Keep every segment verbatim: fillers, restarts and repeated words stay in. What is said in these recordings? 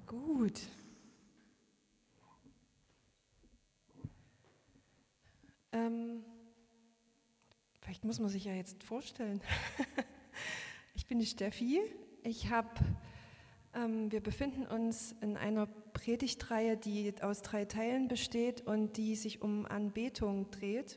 Gut. Ähm, vielleicht muss man sich ja jetzt vorstellen. Ich bin die Steffi. Ich habe, ähm, wir befinden uns in einer Predigtreihe, die aus drei Teilen besteht und die sich um Anbetung dreht.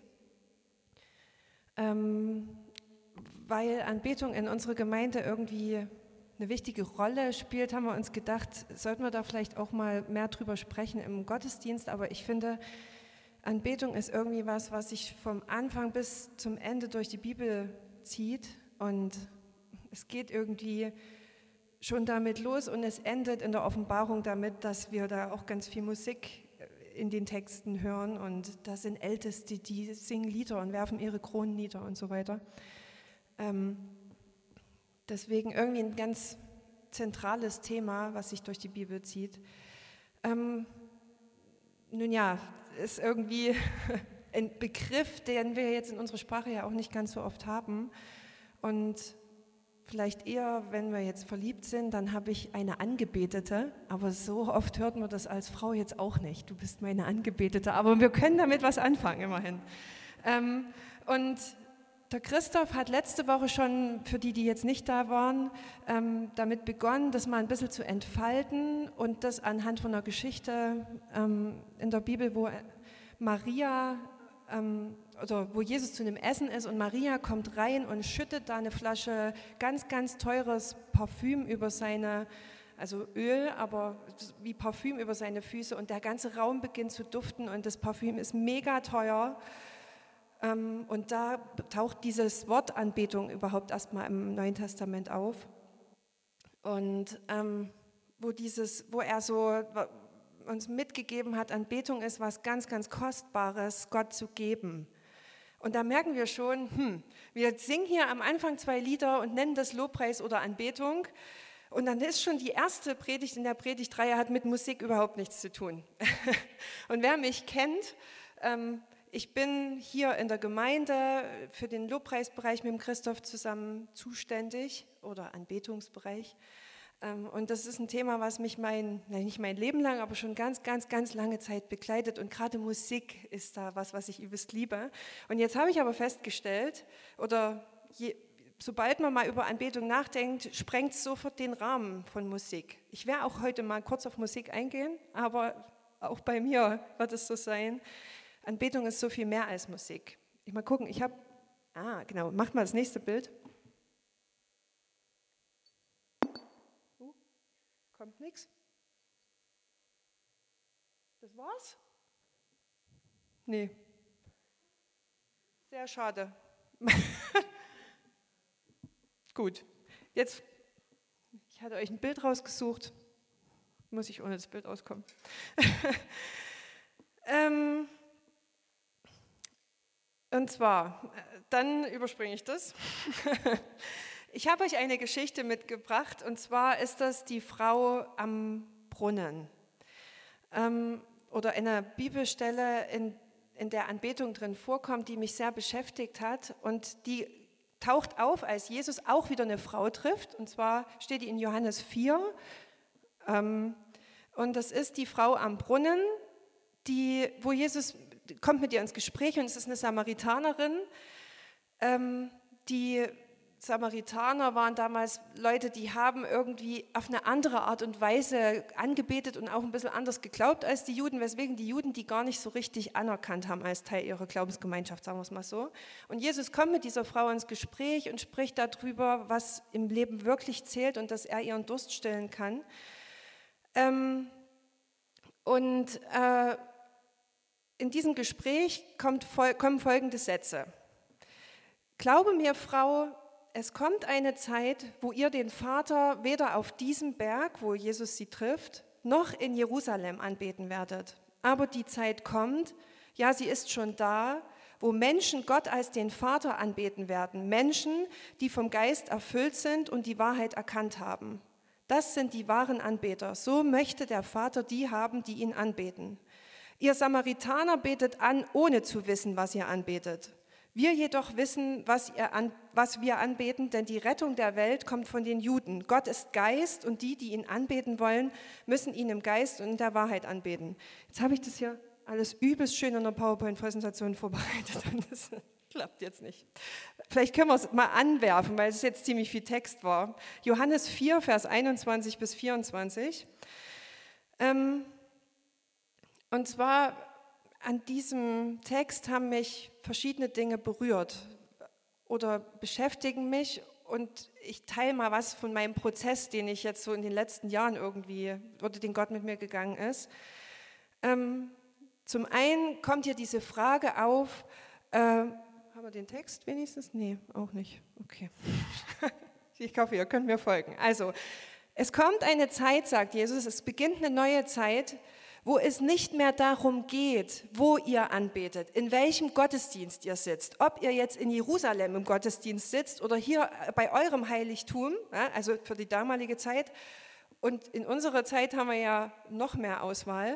Ähm, weil Anbetung in unserer Gemeinde irgendwie eine wichtige Rolle spielt, haben wir uns gedacht, sollten wir da vielleicht auch mal mehr drüber sprechen im Gottesdienst. Aber ich finde, Anbetung ist irgendwie was, was sich vom Anfang bis zum Ende durch die Bibel zieht. Und es geht irgendwie schon damit los und es endet in der Offenbarung damit, dass wir da auch ganz viel Musik in den Texten hören. Und da sind Älteste, die singen Lieder und werfen ihre Kronen nieder und so weiter. Ähm, Deswegen irgendwie ein ganz zentrales Thema, was sich durch die Bibel zieht. Ähm, nun ja, ist irgendwie ein Begriff, den wir jetzt in unserer Sprache ja auch nicht ganz so oft haben. Und vielleicht eher, wenn wir jetzt verliebt sind, dann habe ich eine Angebetete. Aber so oft hört man das als Frau jetzt auch nicht. Du bist meine Angebetete. Aber wir können damit was anfangen, immerhin. Ähm, und Der Christoph hat letzte Woche schon, für die, die jetzt nicht da waren, ähm, damit begonnen, das mal ein bisschen zu entfalten und das anhand von einer Geschichte ähm, in der Bibel, wo Maria, ähm, oder wo Jesus zu einem Essen ist und Maria kommt rein und schüttet da eine Flasche ganz, ganz teures Parfüm über seine, also Öl, aber wie Parfüm über seine Füße und der ganze Raum beginnt zu duften und das Parfüm ist mega teuer. Und da taucht dieses Wort Anbetung überhaupt erstmal im Neuen Testament auf. Und ähm, wo, dieses, wo er so uns mitgegeben hat, Anbetung ist was ganz, ganz Kostbares, Gott zu geben. Und da merken wir schon, hm, wir singen hier am Anfang zwei Lieder und nennen das Lobpreis oder Anbetung. Und dann ist schon die erste Predigt in der Predigtreihe, hat mit Musik überhaupt nichts zu tun. Und wer mich kennt, ähm, ich bin hier in der Gemeinde für den Lobpreisbereich mit dem Christoph zusammen zuständig oder Anbetungsbereich. Und das ist ein Thema, was mich mein, nein, nicht mein Leben lang, aber schon ganz, ganz, ganz lange Zeit begleitet. Und gerade Musik ist da was, was ich übelst liebe. Und jetzt habe ich aber festgestellt, oder je, sobald man mal über Anbetung nachdenkt, sprengt es sofort den Rahmen von Musik. Ich werde auch heute mal kurz auf Musik eingehen, aber auch bei mir wird es so sein. Anbetung ist so viel mehr als Musik. Ich mal gucken, ich habe, ah genau, macht mal das nächste Bild. Uh, kommt nichts. Das war's? Nee. Sehr schade. Gut, jetzt, ich hatte euch ein Bild rausgesucht. Muss ich ohne das Bild auskommen. ähm, Und zwar, dann überspringe ich das. Ich habe euch eine Geschichte mitgebracht, und zwar ist das die Frau am Brunnen. Ähm, oder eine Bibelstelle, in, in der Anbetung drin vorkommt, die mich sehr beschäftigt hat. Und die taucht auf, als Jesus auch wieder eine Frau trifft. Und zwar steht die in Johannes vier. Ähm, und das ist die Frau am Brunnen, die, wo Jesus kommt mit ihr ins Gespräch, und es ist eine Samaritanerin. Ähm, die Samaritaner waren damals Leute, die haben irgendwie auf eine andere Art und Weise angebetet und auch ein bisschen anders geglaubt als die Juden, weswegen die Juden die gar nicht so richtig anerkannt haben als Teil ihrer Glaubensgemeinschaft, sagen wir es mal so. Und Jesus kommt mit dieser Frau ins Gespräch und spricht darüber, was im Leben wirklich zählt und dass er ihren Durst stillen kann. Ähm, und äh, In diesem Gespräch kommt, kommen folgende Sätze. Glaube mir, Frau, es kommt eine Zeit, wo ihr den Vater weder auf diesem Berg, wo Jesus sie trifft, noch in Jerusalem anbeten werdet. Aber die Zeit kommt, ja, sie ist schon da, wo Menschen Gott als den Vater anbeten werden. Menschen, die vom Geist erfüllt sind und die Wahrheit erkannt haben. Das sind die wahren Anbeter. So möchte der Vater die haben, die ihn anbeten. Ihr Samaritaner betet an, ohne zu wissen, was ihr anbetet. Wir jedoch wissen, was, ihr an, was wir anbeten, denn die Rettung der Welt kommt von den Juden. Gott ist Geist und die, die ihn anbeten wollen, müssen ihn im Geist und in der Wahrheit anbeten. Jetzt habe ich das hier alles übelst schön in einer PowerPoint-Präsentation vorbereitet und das klappt jetzt nicht. Vielleicht können wir es mal anwerfen, weil es jetzt ziemlich viel Text war. Johannes vier, Vers einundzwanzig bis vierundzwanzig. Ähm, und zwar an diesem Text haben mich verschiedene Dinge berührt oder beschäftigen mich und ich teile mal was von meinem Prozess, den ich jetzt so in den letzten Jahren irgendwie, oder den Gott mit mir gegangen ist. Ähm, zum einen kommt hier diese Frage auf, äh, haben wir den Text wenigstens? Nee, auch nicht. Okay. Ich hoffe, ihr könnt mir folgen. Also, es kommt eine Zeit, sagt Jesus, es beginnt eine neue Zeit, wo es nicht mehr darum geht, wo ihr anbetet, in welchem Gottesdienst ihr sitzt, ob ihr jetzt in Jerusalem im Gottesdienst sitzt oder hier bei eurem Heiligtum, also für die damalige Zeit. Und in unserer Zeit haben wir ja noch mehr Auswahl.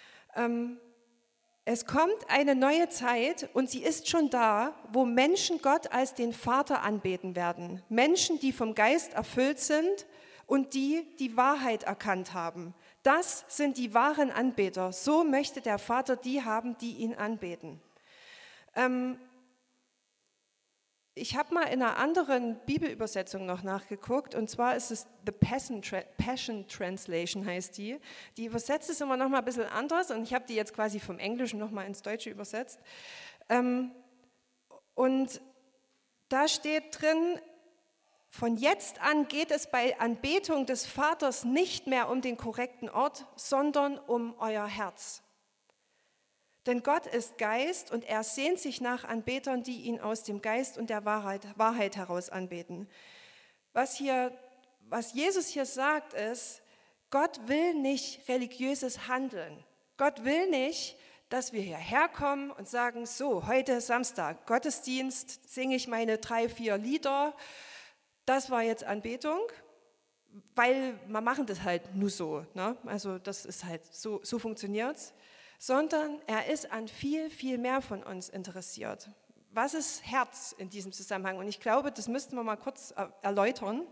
Es kommt eine neue Zeit und sie ist schon da, wo Menschen Gott als den Vater anbeten werden. Menschen, die vom Geist erfüllt sind und die die Wahrheit erkannt haben. Das sind die wahren Anbeter. So möchte der Vater die haben, die ihn anbeten. Ähm, ich habe mal in einer anderen Bibelübersetzung noch nachgeguckt, und zwar ist es The Passion Translation, heißt die. Die übersetzt es immer noch mal ein bisschen anders, und ich habe die jetzt quasi vom Englischen noch mal ins Deutsche übersetzt. Ähm, und da steht drin, von jetzt an geht es bei Anbetung des Vaters nicht mehr um den korrekten Ort, sondern um euer Herz. Denn Gott ist Geist und er sehnt sich nach Anbetern, die ihn aus dem Geist und der Wahrheit, Wahrheit heraus anbeten. Was, hier, was Jesus hier sagt ist, Gott will nicht religiöses Handeln. Gott will nicht, dass wir hierher kommen und sagen, so, heute Samstag, Gottesdienst, singe ich meine drei, vier Lieder. Das war jetzt Anbetung, weil wir machen das halt nur so, ne? Also das ist halt so, so funktioniert es, sondern er ist an viel, viel mehr von uns interessiert. Was ist Herz in diesem Zusammenhang? Und ich glaube, das müssten wir mal kurz erläutern,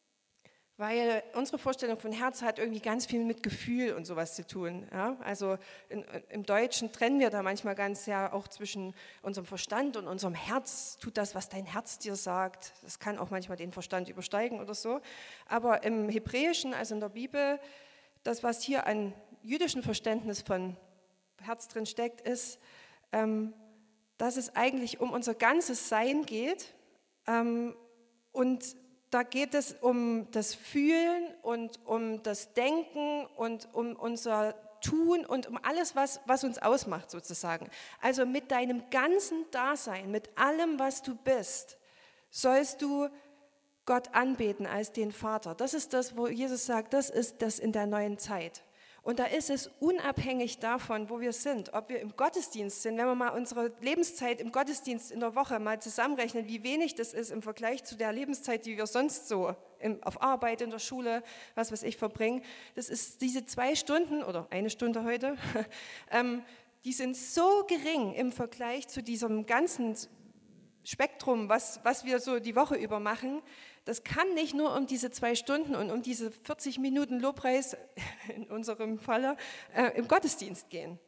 weil unsere Vorstellung von Herz hat irgendwie ganz viel mit Gefühl und sowas zu tun. Ja? Also in, im Deutschen trennen wir da manchmal ganz sehr auch zwischen unserem Verstand und unserem Herz. Tut das, was dein Herz dir sagt. Das kann auch manchmal den Verstand übersteigen oder so. Aber im Hebräischen, also in der Bibel, das, was hier an jüdischem Verständnis von Herz drin steckt, ist, ähm, dass es eigentlich um unser ganzes Sein geht ähm, und da geht es um das Fühlen und um das Denken und um unser Tun und um alles, was, was uns ausmacht sozusagen. Also mit deinem ganzen Dasein, mit allem, was du bist, sollst du Gott anbeten als den Vater. Das ist das, wo Jesus sagt, das ist das in der neuen Zeit. Und da ist es unabhängig davon, wo wir sind, ob wir im Gottesdienst sind, wenn wir mal unsere Lebenszeit im Gottesdienst in der Woche mal zusammenrechnen, wie wenig das ist im Vergleich zu der Lebenszeit, die wir sonst so im, auf Arbeit, in der Schule, was weiß ich, verbringen. Das ist diese zwei Stunden oder eine Stunde heute, ähm, die sind so gering im Vergleich zu diesem ganzen Spektrum, was, was wir so die Woche über machen. Das kann nicht nur um diese zwei Stunden und um diese vierzig Minuten Lobpreis, in unserem Falle, äh, im Gottesdienst gehen.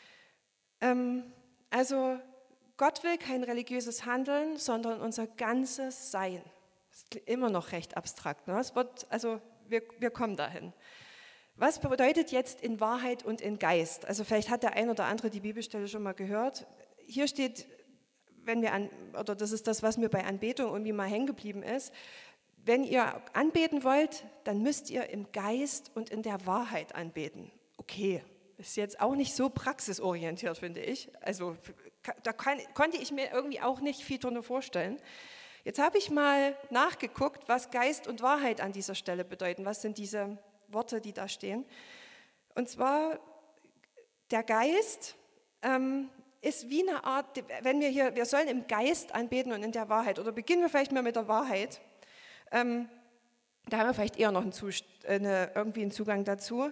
Ähm, also Gott will kein religiöses Handeln, sondern unser ganzes Sein. Das ist immer noch recht abstrakt. Ne? Es wird, also wir, wir kommen dahin. Was bedeutet jetzt in Wahrheit und in Geist? Also vielleicht hat der ein oder andere die Bibelstelle schon mal gehört. Hier steht, wenn wir an, oder das ist das, was mir bei Anbetung irgendwie mal hängen geblieben ist, wenn ihr anbeten wollt, dann müsst ihr im Geist und in der Wahrheit anbeten. Okay, ist jetzt auch nicht so praxisorientiert, finde ich. Also da kann, konnte ich mir irgendwie auch nicht viel drunter vorstellen. Jetzt habe ich mal nachgeguckt, was Geist und Wahrheit an dieser Stelle bedeuten. Was sind diese Worte, die da stehen? Und zwar, der Geist ähm, ist wie eine Art, wenn wir hier, wir sollen im Geist anbeten und in der Wahrheit. Oder beginnen wir vielleicht mal mit der Wahrheit. Ähm, da haben wir vielleicht eher noch einen, Zust- eine, irgendwie einen Zugang dazu.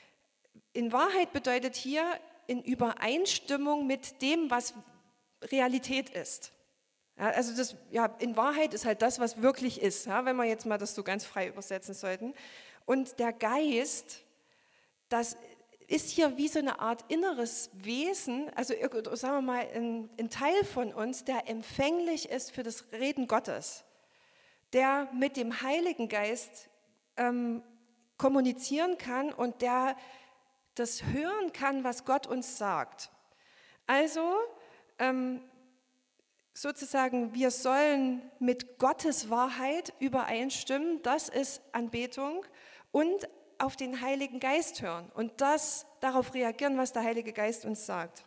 In Wahrheit bedeutet hier in Übereinstimmung mit dem, was Realität ist. Ja, also das, ja, in Wahrheit ist halt das, was wirklich ist, ja, wenn wir jetzt mal das so ganz frei übersetzen sollten. Und der Geist, das ist hier wie so eine Art inneres Wesen, also sagen wir mal ein, ein Teil von uns, der empfänglich ist für das Reden Gottes, der mit dem Heiligen Geist ähm, kommunizieren kann und der das hören kann, was Gott uns sagt. Also ähm, sozusagen, wir sollen mit Gottes Wahrheit übereinstimmen, das ist Anbetung, und auf den Heiligen Geist hören und das darauf reagieren, was der Heilige Geist uns sagt.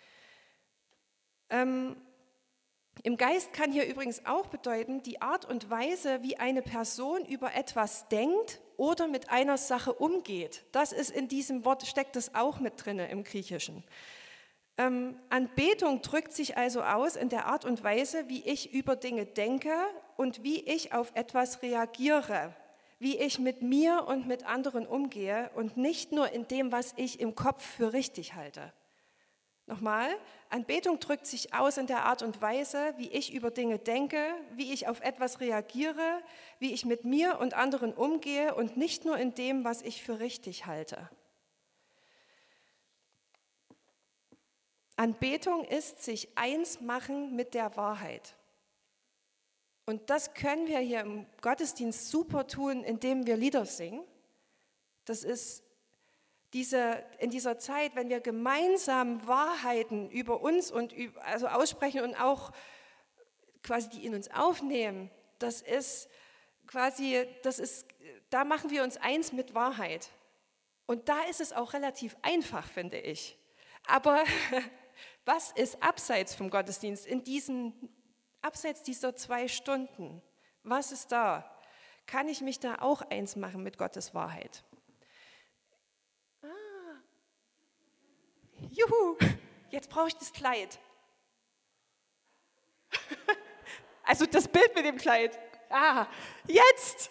Ähm, Im Geist kann hier übrigens auch bedeuten, die Art und Weise, wie eine Person über etwas denkt oder mit einer Sache umgeht. Das ist in diesem Wort, steckt das auch mit drin im Griechischen. Ähm, Anbetung drückt sich also aus in der Art und Weise, wie ich über Dinge denke und wie ich auf etwas reagiere, wie ich mit mir und mit anderen umgehe und nicht nur in dem, was ich im Kopf für richtig halte. Nochmal, Anbetung drückt sich aus in der Art und Weise, wie ich über Dinge denke, wie ich auf etwas reagiere, wie ich mit mir und anderen umgehe und nicht nur in dem, was ich für richtig halte. Anbetung ist sich eins machen mit der Wahrheit. Und das können wir hier im Gottesdienst super tun, indem wir Lieder singen. Das ist diese, in dieser Zeit, wenn wir gemeinsam Wahrheiten über uns und über, also aussprechen und auch quasi die in uns aufnehmen, das ist quasi, das ist, da machen wir uns eins mit Wahrheit. Und da ist es auch relativ einfach, finde ich. Aber was ist abseits vom Gottesdienst, in diesen, abseits dieser zwei Stunden? Was ist da? Kann ich mich da auch eins machen mit Gottes Wahrheit? Ah. Juhu, jetzt brauche ich das Kleid. Also das Bild mit dem Kleid. Ah, jetzt!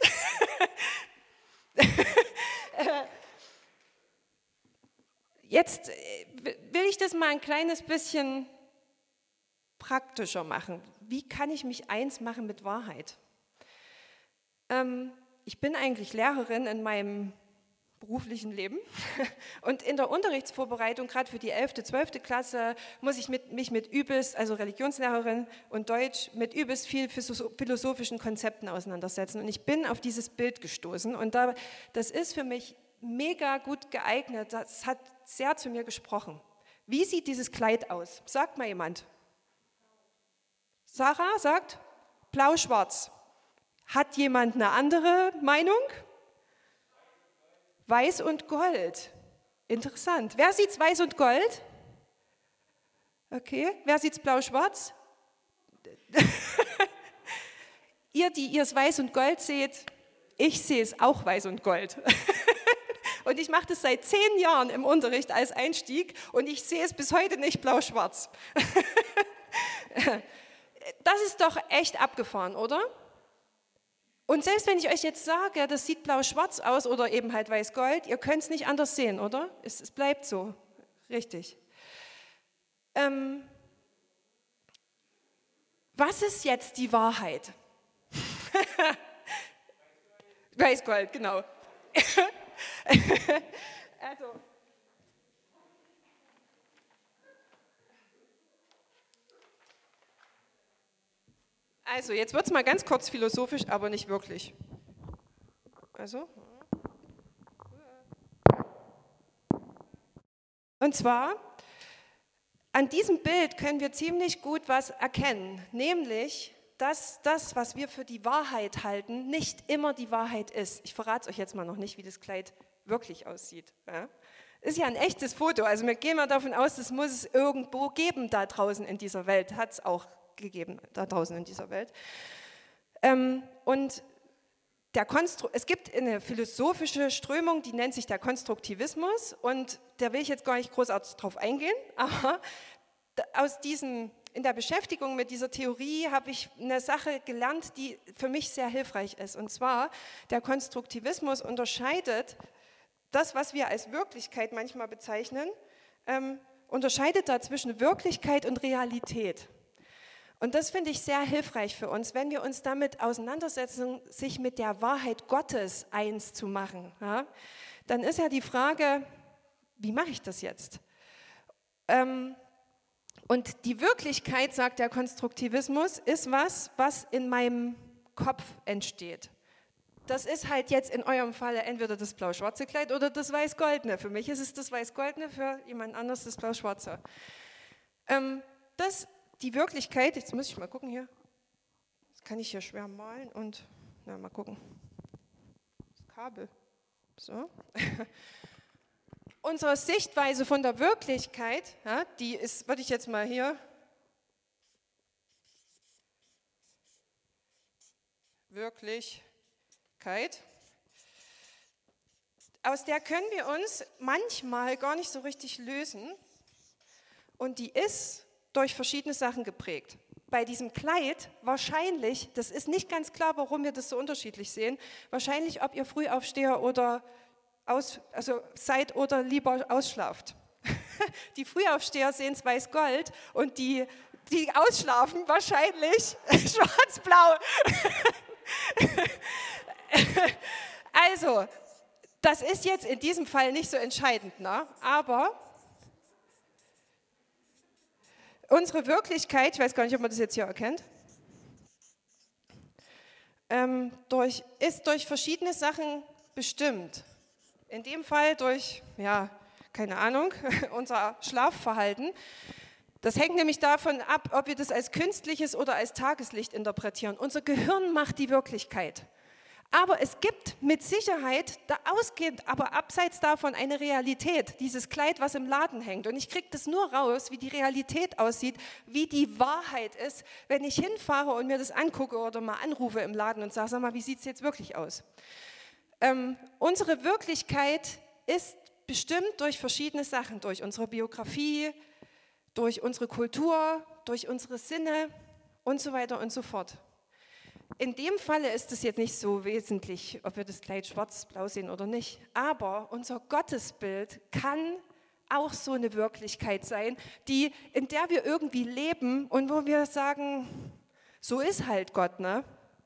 Jetzt will ich das mal ein kleines bisschen praktischer machen. Wie kann ich mich eins machen mit Wahrheit? Ähm, ich bin eigentlich Lehrerin in meinem beruflichen Leben und in der Unterrichtsvorbereitung, gerade für die elfte, zwölfte Klasse, muss ich mit, mich mit übelst, also Religionslehrerin und Deutsch, mit übelst viel philosophischen Konzepten auseinandersetzen. Und ich bin auf dieses Bild gestoßen und da, das ist für mich mega gut geeignet, das hat sehr zu mir gesprochen. Wie sieht dieses Kleid aus? Sagt mal jemand. Sarah sagt, blau-schwarz. Hat jemand eine andere Meinung? Weiß und Gold. Interessant. Wer sieht's weiß und Gold? Okay. Wer sieht's blau-schwarz? Ihr, die ihr es weiß und Gold seht, ich sehe es auch weiß und Gold. Und ich mache das seit zehn Jahren im Unterricht als Einstieg und ich sehe es bis heute nicht blau-schwarz. Das ist doch echt abgefahren, oder? Und selbst wenn ich euch jetzt sage, das sieht blau-schwarz aus oder eben halt weiß-gold, ihr könnt es nicht anders sehen, oder? Es, es bleibt so, richtig. Ähm, was ist jetzt die Wahrheit? Weiß-gold, genau. Also, also, jetzt wird es mal ganz kurz philosophisch, aber nicht wirklich. Also, und zwar, an diesem Bild können wir ziemlich gut was erkennen, nämlich, dass das, was wir für die Wahrheit halten, nicht immer die Wahrheit ist. Ich verrate es euch jetzt mal noch nicht, wie das Kleid wirklich aussieht. Ja? Ist ja ein echtes Foto, also wir gehen mal davon aus, das muss es irgendwo geben da draußen in dieser Welt, hat es auch gegeben da draußen in dieser Welt. Ähm, und der Konstru- es gibt eine philosophische Strömung, die nennt sich der Konstruktivismus und da will ich jetzt gar nicht großartig drauf eingehen, aber aus diesem In der Beschäftigung mit dieser Theorie habe ich eine Sache gelernt, die für mich sehr hilfreich ist. Und zwar, der Konstruktivismus unterscheidet das, was wir als Wirklichkeit manchmal bezeichnen, ähm, unterscheidet da zwischen Wirklichkeit und Realität. Und das finde ich sehr hilfreich für uns, wenn wir uns damit auseinandersetzen, sich mit der Wahrheit Gottes eins zu machen. Ja? Dann ist ja die Frage, wie mache ich das jetzt? Ähm, und die Wirklichkeit, sagt der Konstruktivismus, ist was, was in meinem Kopf entsteht. Das ist halt jetzt in eurem Falle entweder das blau-schwarze Kleid oder das weiß-goldene. Für mich ist es das weiß-goldene, für jemand anderes das blau-schwarze. Ähm, das Die Wirklichkeit, jetzt muss ich mal gucken hier, das kann ich hier schwer malen und, na, mal gucken, das Kabel, so. Unsere Sichtweise von der Wirklichkeit, ja, die ist, würde ich jetzt mal hier, Wirklichkeit, aus der können wir uns manchmal gar nicht so richtig lösen und die ist durch verschiedene Sachen geprägt. Bei diesem Kleid wahrscheinlich, das ist nicht ganz klar, warum wir das so unterschiedlich sehen, wahrscheinlich, ob ihr Frühaufsteher oder aus, also seid oder lieber ausschlaft. Die Frühaufsteher sehen es weiß-gold und die, die ausschlafen wahrscheinlich schwarz-blau. Also, das ist jetzt in diesem Fall nicht so entscheidend, ne? Aber unsere Wirklichkeit, ich weiß gar nicht, ob man das jetzt hier erkennt, ähm, durch, ist durch verschiedene Sachen bestimmt. In dem Fall durch, ja, keine Ahnung, unser Schlafverhalten. Das hängt nämlich davon ab, ob wir das als künstliches oder als Tageslicht interpretieren. Unser Gehirn macht die Wirklichkeit. Aber es gibt mit Sicherheit, da ausgehend, aber abseits davon eine Realität, dieses Kleid, was im Laden hängt. Und ich kriege das nur raus, wie die Realität aussieht, wie die Wahrheit ist, wenn ich hinfahre und mir das angucke oder mal anrufe im Laden und sage, sag mal, wie sieht es jetzt wirklich aus? Ähm, unsere Wirklichkeit ist bestimmt durch verschiedene Sachen, durch unsere Biografie, durch unsere Kultur, durch unsere Sinne und so weiter und so fort. In dem Falle ist es jetzt nicht so wesentlich, ob wir das Kleid schwarz-blau sehen oder nicht, aber unser Gottesbild kann auch so eine Wirklichkeit sein, die, in der wir irgendwie leben und wo wir sagen, so ist halt Gott, ne?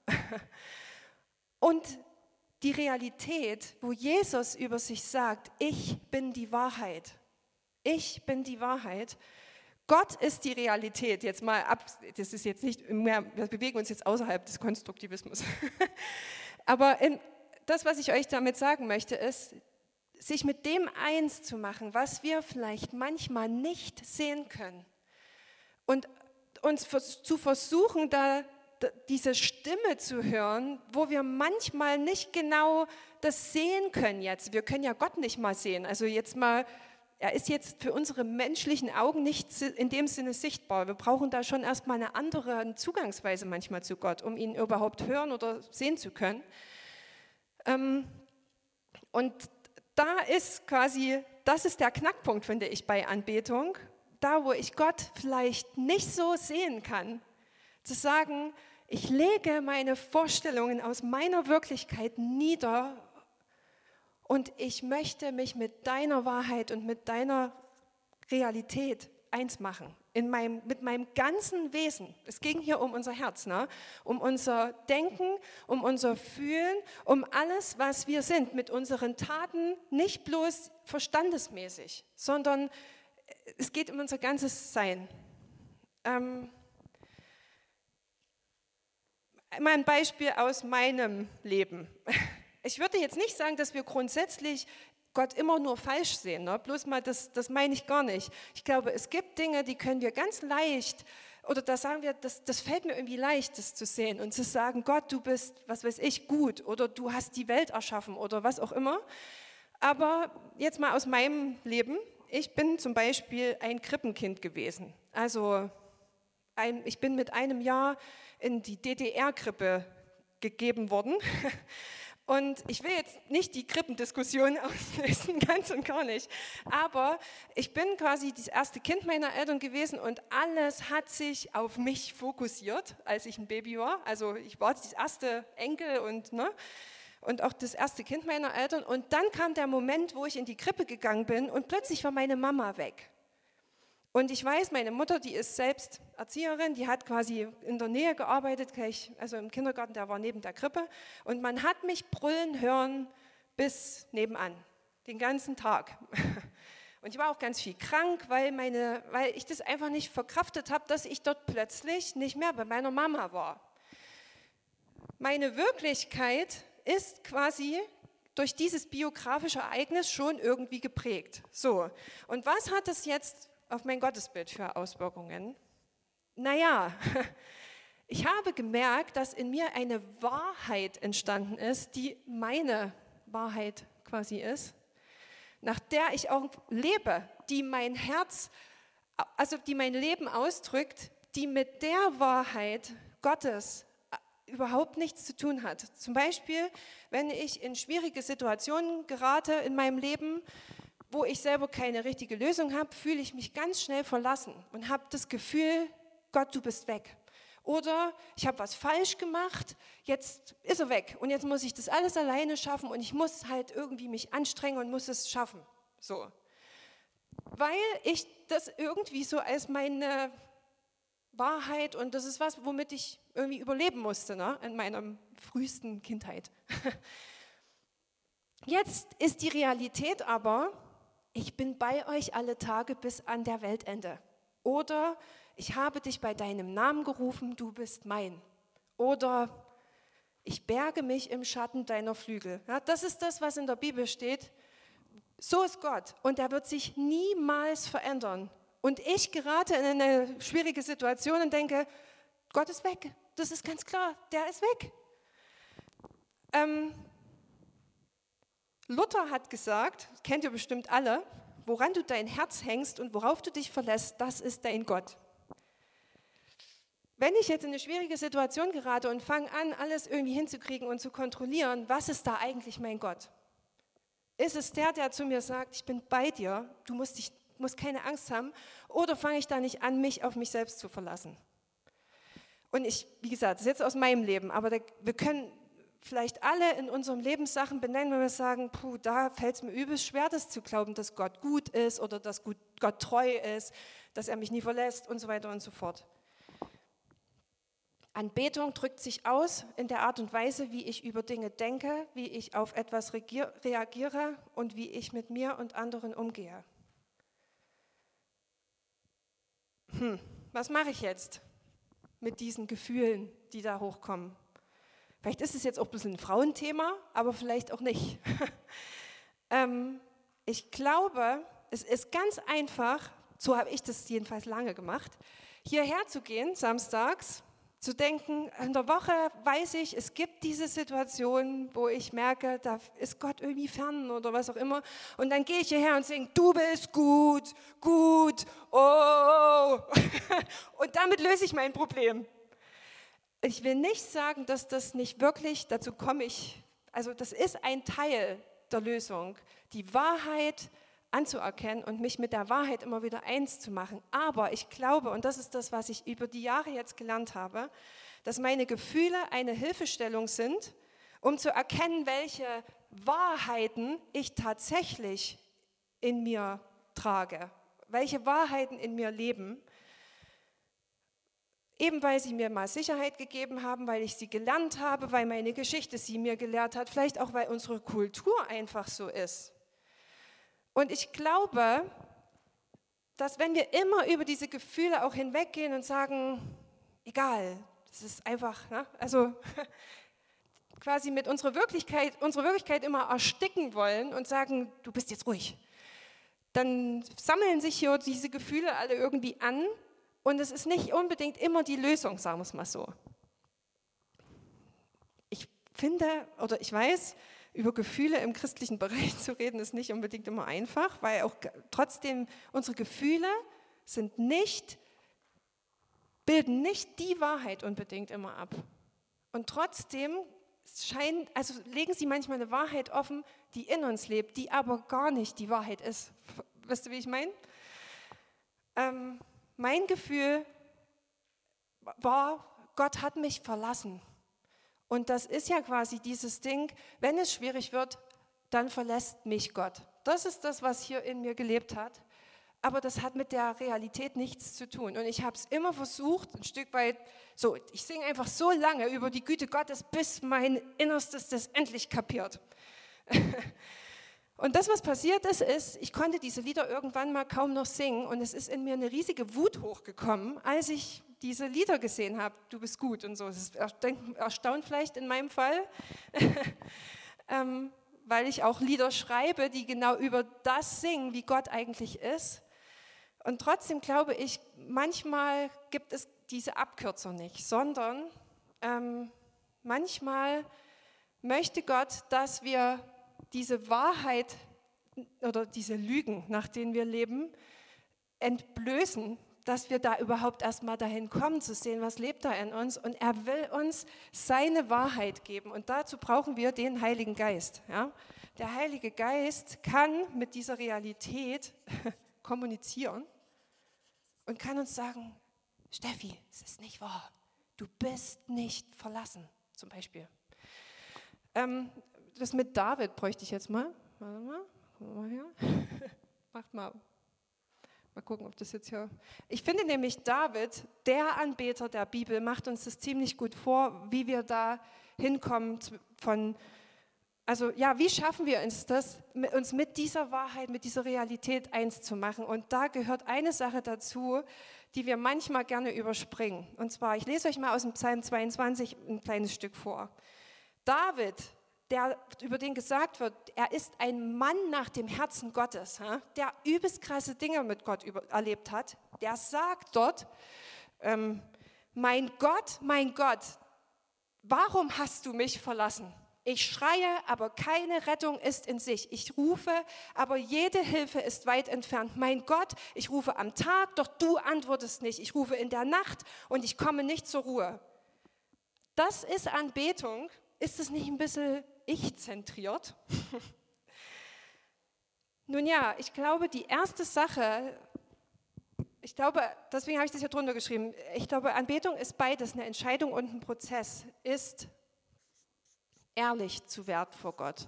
Und die Realität, wo Jesus über sich sagt, ich bin die Wahrheit, ich bin die Wahrheit, Gott ist die Realität, jetzt mal ab, das ist jetzt nicht mehr, wir bewegen uns jetzt außerhalb des Konstruktivismus. Aber in, das, was ich euch damit sagen möchte, ist, sich mit dem eins zu machen, was wir vielleicht manchmal nicht sehen können. Und uns zu versuchen, da diese Stimme zu hören, wo wir manchmal nicht genau das sehen können jetzt. Wir können ja Gott nicht mal sehen. Also jetzt mal, er ist jetzt für unsere menschlichen Augen nicht in dem Sinne sichtbar. Wir brauchen da schon erstmal eine andere Zugangsweise manchmal zu Gott, um ihn überhaupt hören oder sehen zu können. Und da ist quasi, das ist der Knackpunkt, finde ich, bei Anbetung, da wo ich Gott vielleicht nicht so sehen kann, zu sagen, ich lege meine Vorstellungen aus meiner Wirklichkeit nieder und ich möchte mich mit deiner Wahrheit und mit deiner Realität eins machen, in meinem, mit meinem ganzen Wesen. Es ging hier um unser Herz, ne? Um unser Denken, um unser Fühlen, um alles, was wir sind, mit unseren Taten, nicht bloß verstandesmäßig, sondern es geht um unser ganzes Sein. Ähm, mal ein Beispiel aus meinem Leben. Ich würde jetzt nicht sagen, dass wir grundsätzlich Gott immer nur falsch sehen, ne? Bloß mal, das, das meine ich gar nicht. Ich glaube, es gibt Dinge, die können wir ganz leicht, oder da sagen wir, das, das fällt mir irgendwie leicht, das zu sehen und zu sagen, Gott, du bist, was weiß ich, gut, oder du hast die Welt erschaffen oder was auch immer. Aber jetzt mal aus meinem Leben, ich bin zum Beispiel ein Krippenkind gewesen. Also ein, ich bin mit einem Jahr in die D D R-Krippe gegeben worden. Und ich will jetzt nicht die Krippendiskussion auslösen, ganz und gar nicht. Aber ich bin quasi das erste Kind meiner Eltern gewesen und alles hat sich auf mich fokussiert, als ich ein Baby war. Also ich war das erste Enkel und, ne, und auch das erste Kind meiner Eltern. Und dann kam der Moment, wo ich in die Krippe gegangen bin und plötzlich war meine Mama weg. Und ich weiß, meine Mutter, die ist selbst Erzieherin, die hat quasi in der Nähe gearbeitet, gleich, also im Kindergarten, der war neben der Krippe. Und man hat mich brüllen hören bis nebenan, den ganzen Tag. Und ich war auch ganz viel krank, weil, meine, weil ich das einfach nicht verkraftet habe, dass ich dort plötzlich nicht mehr bei meiner Mama war. Meine Wirklichkeit ist quasi durch dieses biografische Ereignis schon irgendwie geprägt. So, und was hat es jetzt auf mein Gottesbild für Auswirkungen? Naja, ich habe gemerkt, dass in mir eine Wahrheit entstanden ist, die meine Wahrheit quasi ist, nach der ich auch lebe, die mein Herz, also die mein Leben ausdrückt, die mit der Wahrheit Gottes überhaupt nichts zu tun hat. Zum Beispiel, wenn ich in schwierige Situationen gerate in meinem Leben, wo ich selber keine richtige Lösung habe, fühle ich mich ganz schnell verlassen und habe das Gefühl, Gott, du bist weg. Oder ich habe was falsch gemacht, jetzt ist er weg und jetzt muss ich das alles alleine schaffen und ich muss halt irgendwie mich anstrengen und muss es schaffen. So. Weil ich das irgendwie so als meine Wahrheit und das ist was, womit ich irgendwie überleben musste, ne, in meiner frühesten Kindheit. Jetzt ist die Realität aber, ich bin bei euch alle Tage bis an der Weltende. Oder ich habe dich bei deinem Namen gerufen, du bist mein. Oder ich berge mich im Schatten deiner Flügel. Ja, das ist das, was in der Bibel steht. So ist Gott und er wird sich niemals verändern. Und ich gerate in eine schwierige Situation und denke, Gott ist weg. Das ist ganz klar, der ist weg. Ähm, Luther hat gesagt, kennt ihr bestimmt alle, woran du dein Herz hängst und worauf du dich verlässt, das ist dein Gott. Wenn ich jetzt in eine schwierige Situation gerate und fange an, alles irgendwie hinzukriegen und zu kontrollieren, was ist da eigentlich mein Gott? Ist es der, der zu mir sagt, ich bin bei dir, du musst, dich, musst keine Angst haben, oder fange ich da nicht an, mich auf mich selbst zu verlassen? Und ich, wie gesagt, das ist jetzt aus meinem Leben, aber da, wir können vielleicht alle in unserem Leben Sachen benennen, wenn wir sagen, puh, da fällt es mir übelst schwer, das zu glauben, dass Gott gut ist oder dass Gott treu ist, dass er mich nie verlässt und so weiter und so fort. Anbetung drückt sich aus in der Art und Weise, wie ich über Dinge denke, wie ich auf etwas reagiere und wie ich mit mir und anderen umgehe. Hm, was mache ich jetzt mit diesen Gefühlen, die da hochkommen? Vielleicht ist es jetzt auch ein bisschen ein Frauenthema, aber vielleicht auch nicht. ähm, ich glaube, es ist ganz einfach, so habe ich das jedenfalls lange gemacht, hierher zu gehen, samstags, zu denken, in der Woche weiß ich, es gibt diese Situation, wo ich merke, da ist Gott irgendwie fern oder was auch immer. Und dann gehe ich hierher und singe, du bist gut, gut, oh. Und damit löse ich mein Problem. Ich will nicht sagen, dass das nicht wirklich, dazu komme ich, also das ist ein Teil der Lösung, die Wahrheit anzuerkennen und mich mit der Wahrheit immer wieder eins zu machen. Aber ich glaube, und das ist das, was ich über die Jahre jetzt gelernt habe, dass meine Gefühle eine Hilfestellung sind, um zu erkennen, welche Wahrheiten ich tatsächlich in mir trage, welche Wahrheiten in mir leben. Eben weil sie mir mal Sicherheit gegeben haben, weil ich sie gelernt habe, weil meine Geschichte sie mir gelehrt hat, vielleicht auch, weil unsere Kultur einfach so ist. Und ich glaube, dass wenn wir immer über diese Gefühle auch hinweggehen und sagen, egal, das ist einfach, ne? Also quasi mit unserer Wirklichkeit, unsere Wirklichkeit immer ersticken wollen und sagen, du bist jetzt ruhig, dann sammeln sich hier diese Gefühle alle irgendwie an. Und es ist nicht unbedingt immer die Lösung, sagen wir es mal so. Ich finde, oder ich weiß, über Gefühle im christlichen Bereich zu reden, ist nicht unbedingt immer einfach, weil auch trotzdem unsere Gefühle sind nicht, bilden nicht die Wahrheit unbedingt immer ab. Und trotzdem scheinen, also legen sie manchmal eine Wahrheit offen, die in uns lebt, die aber gar nicht die Wahrheit ist. Weißt du, wie ich meine? Ähm, Mein Gefühl war, Gott hat mich verlassen. Und das ist ja quasi dieses Ding, wenn es schwierig wird, dann verlässt mich Gott. Das ist das, was hier in mir gelebt hat. aber das hat mit der Realität nichts zu tun. Und ich habe es immer versucht, ein Stück weit, so, ich singe einfach so lange über die Güte Gottes, bis mein Innerstes das endlich kapiert. Und das, was passiert ist, ist, ich konnte diese Lieder irgendwann mal kaum noch singen und es ist in mir eine riesige Wut hochgekommen, als ich diese Lieder gesehen habe, du bist gut und so. Das ist erstaunt vielleicht in meinem Fall, ähm, weil ich auch Lieder schreibe, die genau über das singen, wie Gott eigentlich ist. Und trotzdem glaube ich, manchmal gibt es diese Abkürzung nicht, sondern ähm, manchmal möchte Gott, dass wir diese Wahrheit oder diese Lügen, nach denen wir leben, entblößen, dass wir da überhaupt erstmal dahin kommen zu sehen, was lebt da in uns. Und er will uns seine Wahrheit geben. Und dazu brauchen wir den Heiligen Geist. Ja? Der Heilige Geist kann mit dieser Realität kommunizieren und kann uns sagen, Steffi, es ist nicht wahr. Du bist nicht verlassen, zum Beispiel. Ähm, das mit David bräuchte ich jetzt mal. Warte mal, mal her. Macht mal. Mal gucken, ob das jetzt hier... Ich finde nämlich David, der Anbeter der Bibel, macht uns das ziemlich gut vor, wie wir da hinkommen von... Also ja, wie schaffen wir uns das, uns mit dieser Wahrheit, mit dieser Realität eins zu machen? Und da gehört eine Sache dazu, die wir manchmal gerne überspringen. Und zwar, ich lese euch mal aus dem Psalm zweiundzwanzig ein kleines Stück vor. David, der, über den gesagt wird, er ist ein Mann nach dem Herzen Gottes, der übelst krasse Dinge mit Gott erlebt hat, der sagt dort, ähm, mein Gott, mein Gott, warum hast du mich verlassen? Ich schreie, aber keine Rettung ist in sich. Ich rufe, aber jede Hilfe ist weit entfernt. Mein Gott, ich rufe am Tag, doch du antwortest nicht. Ich rufe in der Nacht und ich komme nicht zur Ruhe. Das ist Anbetung. Ist es nicht ein bisschen ich-zentriert? Nun ja, ich glaube, die erste Sache, ich glaube, deswegen habe ich das hier drunter geschrieben, ich glaube, Anbetung ist beides, eine Entscheidung und ein Prozess, ist ehrlich zu werden vor Gott.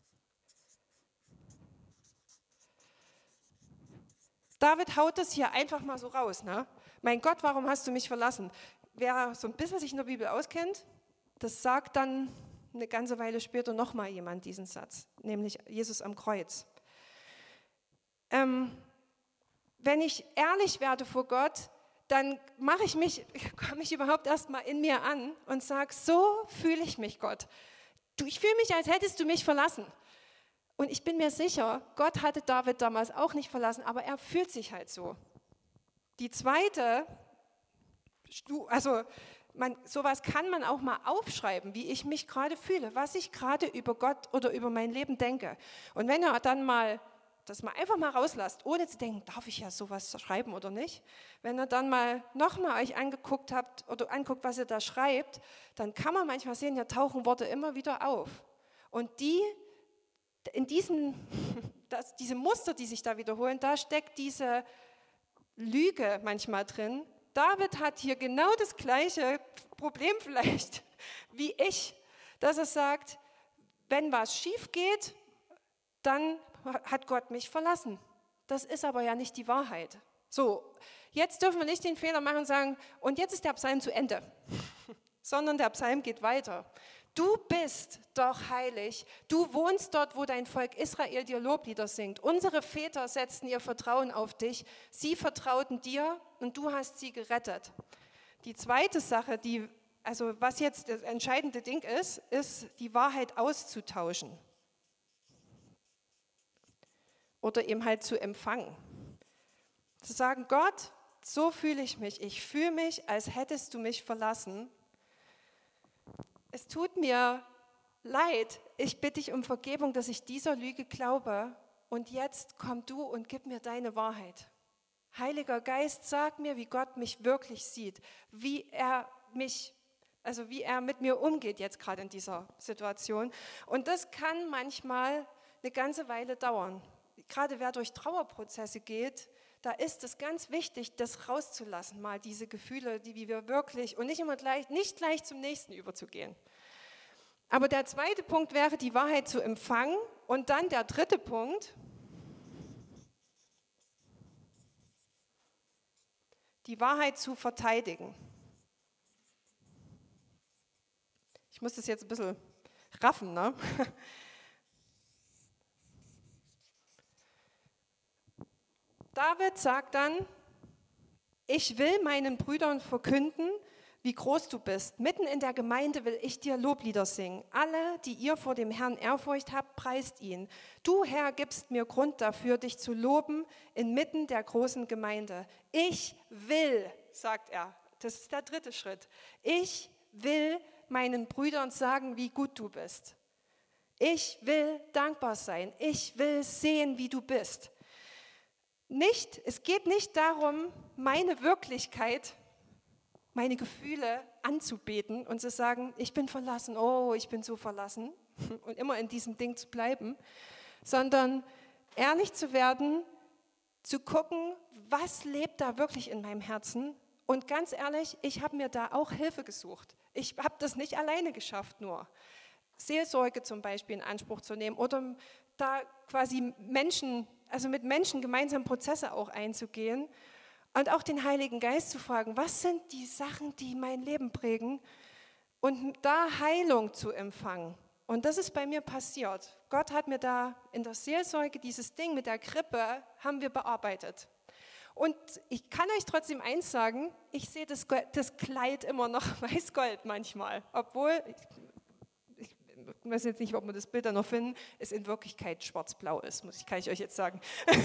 David haut das hier einfach mal so raus. Ne? Mein Gott, warum hast du mich verlassen? Wer so ein bisschen sich in der Bibel auskennt, das sagt dann eine ganze Weile später nochmal jemand diesen Satz, nämlich Jesus am Kreuz. Ähm, wenn ich ehrlich werde vor Gott, dann mache ich mich, komme ich überhaupt erstmal in mir an und sage, so fühle ich mich, Gott. Du, ich fühle mich, als hättest du mich verlassen. Und ich bin mir sicher, Gott hatte David damals auch nicht verlassen, aber er fühlt sich halt so. Die zweite, also man, sowas kann man auch mal aufschreiben, wie ich mich gerade fühle, was ich gerade über Gott oder über mein Leben denke. Und wenn ihr dann mal das mal einfach mal rauslasst, ohne zu denken, darf ich ja sowas schreiben oder nicht? Wenn ihr dann mal nochmal euch angeguckt habt oder anguckt, was ihr da schreibt, dann kann man manchmal sehen, ja tauchen Worte immer wieder auf. Und die, in diesen, das, diese Muster, die sich da wiederholen, da steckt diese Lüge manchmal drin. David hat hier genau das gleiche Problem vielleicht wie ich, dass er sagt, wenn was schief geht, dann hat Gott mich verlassen. Das ist aber ja nicht die Wahrheit. So, jetzt dürfen wir nicht den Fehler machen und sagen, und jetzt ist der Psalm zu Ende, sondern der Psalm geht weiter. Du bist doch heilig, du wohnst dort, wo dein Volk Israel dir Loblieder singt. Unsere Väter setzten ihr Vertrauen auf dich, sie vertrauten dir und du hast sie gerettet. Die zweite Sache, die, also was jetzt das entscheidende Ding ist, ist die Wahrheit auszutauschen. Oder eben halt zu empfangen. Zu sagen, Gott, so fühle ich mich. Ich fühle mich, als hättest du mich verlassen. Es tut mir leid. Ich bitte dich um Vergebung, dass ich dieser Lüge glaube. Und jetzt komm du und gib mir deine Wahrheit. Heiliger Geist, sag mir, wie Gott mich wirklich sieht. Wie er mich, also wie er mit mir umgeht jetzt gerade in dieser Situation. Und das kann manchmal eine ganze Weile dauern. Gerade wer durch Trauerprozesse geht, da ist es ganz wichtig, das rauszulassen, mal diese Gefühle, die wir wirklich, und nicht immer gleich, nicht gleich zum nächsten überzugehen. Aber der zweite Punkt wäre, die Wahrheit zu empfangen. Und dann der dritte Punkt, die Wahrheit zu verteidigen. Ich muss das jetzt ein bisschen raffen, ne? David sagt dann, ich will meinen Brüdern verkünden, wie groß du bist. Mitten in der Gemeinde will ich dir Loblieder singen. Alle, die ihr vor dem Herrn Ehrfurcht habt, preist ihn. Du, Herr, gibst mir Grund dafür, dich zu loben inmitten der großen Gemeinde. Ich will, sagt er, das ist der dritte Schritt, ich will meinen Brüdern sagen, wie gut du bist. Ich will dankbar sein. Ich will sehen, wie du bist. Nicht, es geht nicht darum, meine Wirklichkeit, meine Gefühle anzubeten und zu sagen, ich bin verlassen, oh, ich bin so verlassen und immer in diesem Ding zu bleiben, sondern ehrlich zu werden, zu gucken, was lebt da wirklich in meinem Herzen. Und ganz ehrlich, ich habe mir da auch Hilfe gesucht. Ich habe das nicht alleine geschafft, nur Seelsorge zum Beispiel in Anspruch zu nehmen oder da quasi Menschen, also mit Menschen gemeinsam Prozesse auch einzugehen. Und auch den Heiligen Geist zu fragen, was sind die Sachen, die mein Leben prägen? Und da Heilung zu empfangen. Und das ist bei mir passiert. Gott hat mir da in der Seelsorge dieses Ding mit der Krippe, haben wir bearbeitet. Und ich kann euch trotzdem eins sagen, ich sehe das, das Kleid immer noch weiß-gold manchmal. Obwohl, ich, ich weiß jetzt nicht, ob wir das Bild da noch finden, es in Wirklichkeit schwarz-blau ist, muss ich, kann ich euch jetzt sagen.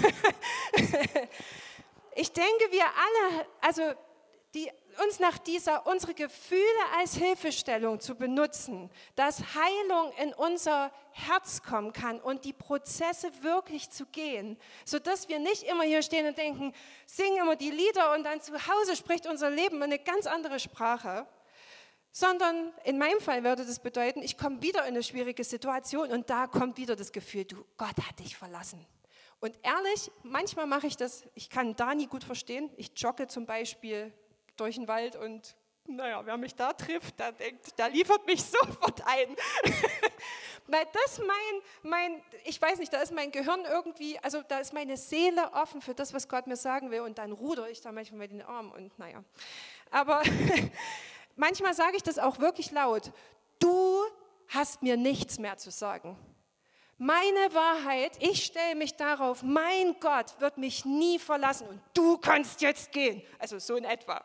Ich denke, wir alle, also die, uns nach dieser, unsere Gefühle als Hilfestellung zu benutzen, dass Heilung in unser Herz kommen kann und die Prozesse wirklich zu gehen, sodass wir nicht immer hier stehen und denken, singen immer die Lieder und dann zu Hause spricht unser Leben eine ganz andere Sprache, sondern in meinem Fall würde das bedeuten, ich komme wieder in eine schwierige Situation und da kommt wieder das Gefühl, du, Gott hat dich verlassen. Und ehrlich, manchmal mache ich das, ich kann Dani gut verstehen, ich jogge zum Beispiel durch den Wald und naja, wer mich da trifft, der denkt, der liefert mich sofort ein. Weil das mein, mein, ich weiß nicht, da ist mein Gehirn irgendwie, also da ist meine Seele offen für das, was Gott mir sagen will und dann rudere ich da manchmal mit den Armen und naja. Aber manchmal sage ich das auch wirklich laut, du hast mir nichts mehr zu sagen. Meine Wahrheit, ich stelle mich darauf, mein Gott wird mich nie verlassen und du kannst jetzt gehen. Also so in etwa.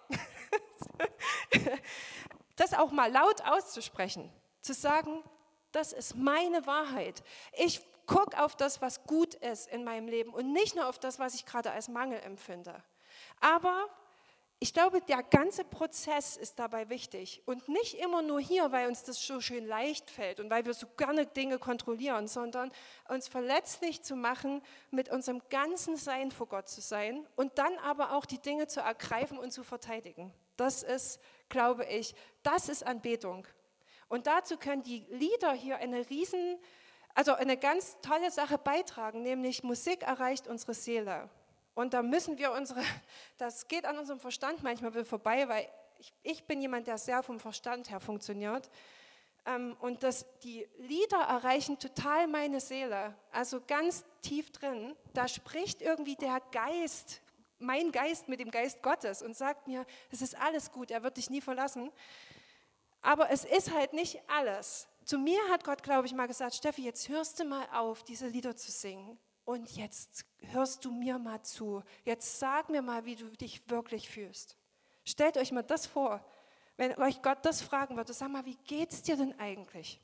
Das auch mal laut auszusprechen, zu sagen, das ist meine Wahrheit. Ich gucke auf das, was gut ist in meinem Leben und nicht nur auf das, was ich gerade als Mangel empfinde. Aber ich glaube, der ganze Prozess ist dabei wichtig und nicht immer nur hier, weil uns das so schön leicht fällt und weil wir so gerne Dinge kontrollieren, sondern uns verletzlich zu machen, mit unserem ganzen Sein vor Gott zu sein und dann aber auch die Dinge zu ergreifen und zu verteidigen. Das ist, glaube ich, das ist Anbetung. Und dazu können die Lieder hier eine riesen, also eine ganz tolle Sache beitragen, nämlich Musik erreicht unsere Seele. Und da müssen wir unsere, das geht an unserem Verstand manchmal vorbei, weil ich, ich bin jemand, der sehr vom Verstand her funktioniert. Ähm, und das, die Lieder erreichen total meine Seele, also ganz tief drin. Da spricht irgendwie der Geist, mein Geist mit dem Geist Gottes und sagt mir, es ist alles gut, er wird dich nie verlassen. Aber es ist halt nicht alles. Zu mir hat Gott, glaube ich, mal gesagt, Steffi, jetzt hörst du mal auf, diese Lieder zu singen. Und jetzt hörst du mir mal zu. Jetzt sag mir mal, wie du dich wirklich fühlst. Stellt euch mal das vor, wenn euch Gott das fragen würde, sag mal, wie geht's dir denn eigentlich?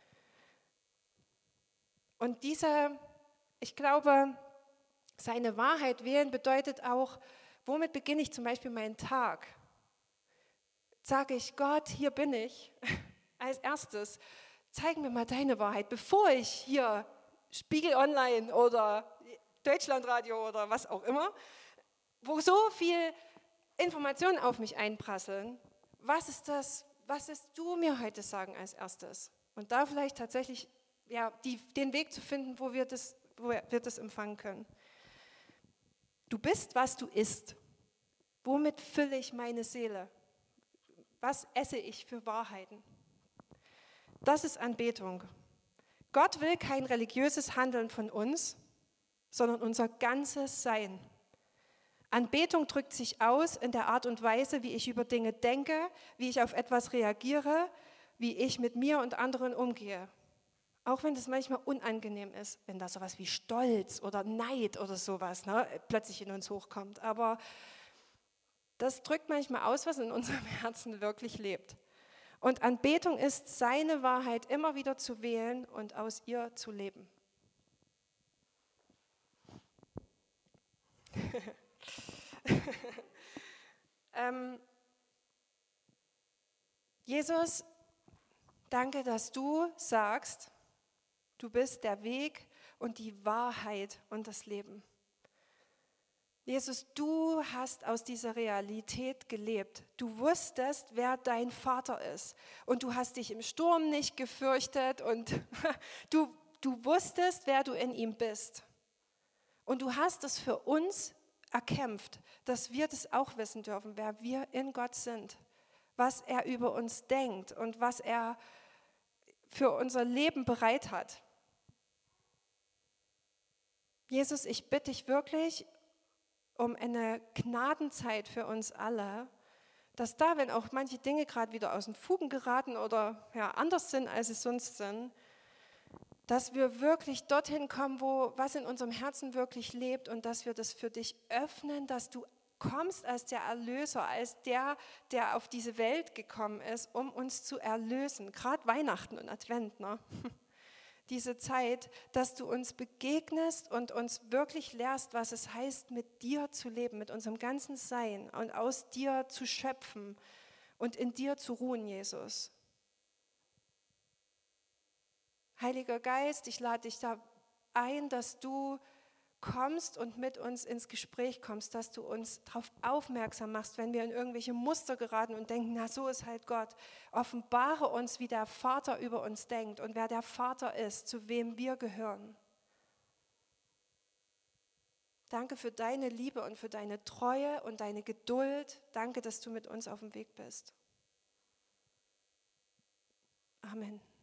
Und diese, ich glaube, seine Wahrheit wählen bedeutet auch, womit beginne ich zum Beispiel meinen Tag? Sage ich, Gott, hier bin ich. Als erstes, zeig mir mal deine Wahrheit, bevor ich hier Spiegel Online oder Deutschlandradio oder was auch immer, wo so viel Informationen auf mich einprasseln. Was ist das, was willst du mir heute sagen als erstes? Und da vielleicht tatsächlich ja, die, den Weg zu finden, wo wir, das, wo wir das empfangen können. Du bist, was du isst. Womit fülle ich meine Seele? Was esse ich für Wahrheiten? Das ist Anbetung. Gott will kein religiöses Handeln von uns, sondern unser ganzes Sein. Anbetung drückt sich aus in der Art und Weise, wie ich über Dinge denke, wie ich auf etwas reagiere, wie ich mit mir und anderen umgehe. Auch wenn das manchmal unangenehm ist, wenn da sowas wie Stolz oder Neid oder sowas ne, plötzlich in uns hochkommt. Aber das drückt manchmal aus, was in unserem Herzen wirklich lebt. Und Anbetung ist, seine Wahrheit immer wieder zu wählen und aus ihr zu leben. ähm, Jesus, danke, dass du sagst, du bist der Weg und die Wahrheit und das Leben. Jesus, du hast aus dieser Realität gelebt. Du wusstest, wer dein Vater ist. Und du hast dich im Sturm nicht gefürchtet und du, du wusstest, wer du in ihm bist. Und du hast es für uns erkämpft, dass wir das auch wissen dürfen, wer wir in Gott sind, was er über uns denkt und was er für unser Leben bereit hat. Jesus, ich bitte dich wirklich um eine Gnadenzeit für uns alle, dass da, wenn auch manche Dinge gerade wieder aus den Fugen geraten oder ja, anders sind, als sie sonst sind, dass wir wirklich dorthin kommen, wo was in unserem Herzen wirklich lebt und dass wir das für dich öffnen, dass du kommst als der Erlöser, als der, der auf diese Welt gekommen ist, um uns zu erlösen. Gerade Weihnachten und Advent, ne? Diese Zeit, dass du uns begegnest und uns wirklich lehrst, was es heißt, mit dir zu leben, mit unserem ganzen Sein und aus dir zu schöpfen und in dir zu ruhen, Jesus. Heiliger Geist, ich lade dich da ein, dass du kommst und mit uns ins Gespräch kommst, dass du uns darauf aufmerksam machst, wenn wir in irgendwelche Muster geraten und denken, na so ist halt Gott. Offenbare uns, wie der Vater über uns denkt und wer der Vater ist, zu wem wir gehören. Danke für deine Liebe und für deine Treue und deine Geduld. Danke, dass du mit uns auf dem Weg bist. Amen.